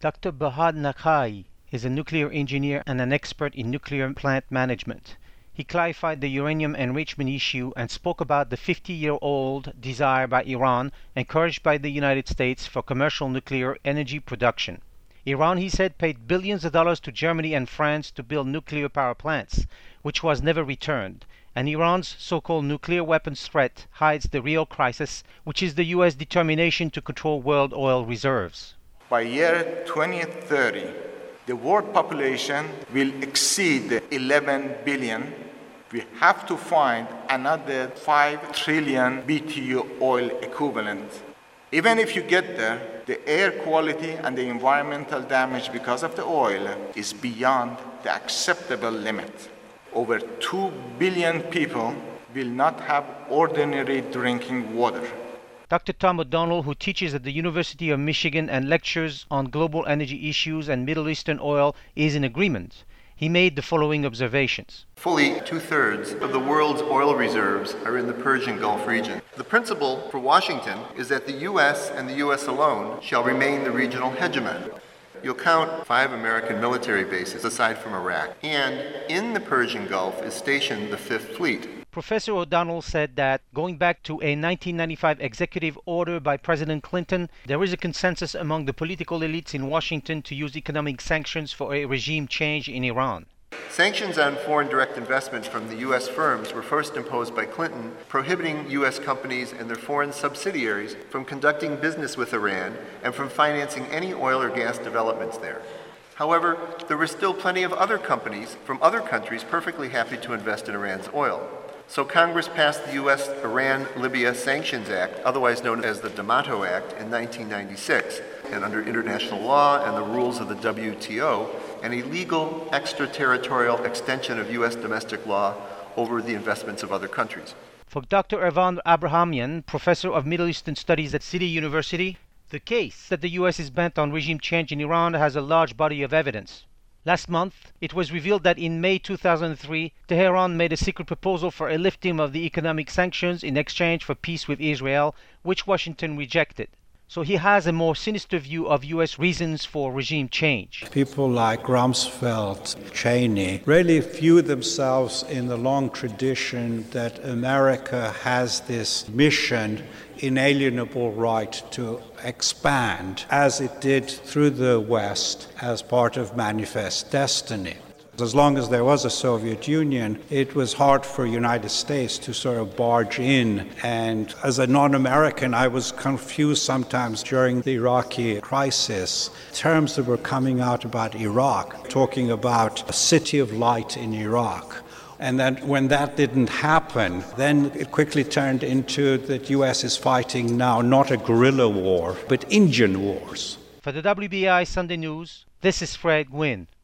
Dr. Bahad Nakai is a nuclear engineer and an expert in nuclear plant management. He clarified the uranium enrichment issue and spoke about the 50-year-old desire by Iran, encouraged by the United States, for commercial nuclear energy production. Iran, he said, paid billions of dollars to Germany and France to build nuclear power plants, which was never returned. And Iran's so-called nuclear weapons threat hides the real crisis, which is the U.S. determination to control world oil reserves. By year 2030, the world population will exceed 11 billion. We have to find another 5 trillion BTU oil equivalent. Even if you get there, the air quality and the environmental damage because of the oil is beyond the acceptable limit. Over 2 billion people will not have ordinary drinking water. Dr. Tom O'Donnell, who teaches at the University of Michigan and lectures on global energy issues and Middle Eastern oil, is in agreement. He made the following observations. Fully 2/3 of the world's oil reserves are in the Persian Gulf region. The principle for Washington is that the U.S. and the U.S. alone shall remain the regional hegemon. You'll count 5 American military bases aside from Iraq, and in the Persian Gulf is stationed the 5th Fleet. Professor O'Donnell said that, going back to a 1995 executive order by President Clinton, there is a consensus among the political elites in Washington to use economic sanctions for a regime change in Iran. Sanctions on foreign direct investment from the U.S. firms were first imposed by Clinton, prohibiting U.S. companies and their foreign subsidiaries from conducting business with Iran and from financing any oil or gas developments there. However, there were still plenty of other companies from other countries perfectly happy to invest in Iran's oil. So Congress passed the U.S. Iran-Libya Sanctions Act, otherwise known as the D'Amato Act, in 1996. And under international law and the rules of the WTO, an illegal extraterritorial extension of U.S. domestic law over the investments of other countries. For Dr. Ervan Abrahamian, professor of Middle Eastern Studies at City University, the case that the U.S. is bent on regime change in Iran has a large body of evidence. Last month, it was revealed that in May 2003, Tehran made a secret proposal for a lifting of the economic sanctions in exchange for peace with Israel, which Washington rejected. So he has a more sinister view of U.S. reasons for regime change. People like Rumsfeld, Cheney, really view themselves in the long tradition that America has this mission, inalienable right to expand, as it did through the West as part of Manifest Destiny. As long as there was a Soviet Union, it was hard for the United States to sort of barge in. And as a non-American, I was confused sometimes during the Iraqi crisis. Terms that were coming out about Iraq, talking about a city of light in Iraq. And then when that didn't happen, then it quickly turned into that U.S. is fighting now not a guerrilla war, but engine wars. For the WBAI Sunday News, this is Fred Gwynn.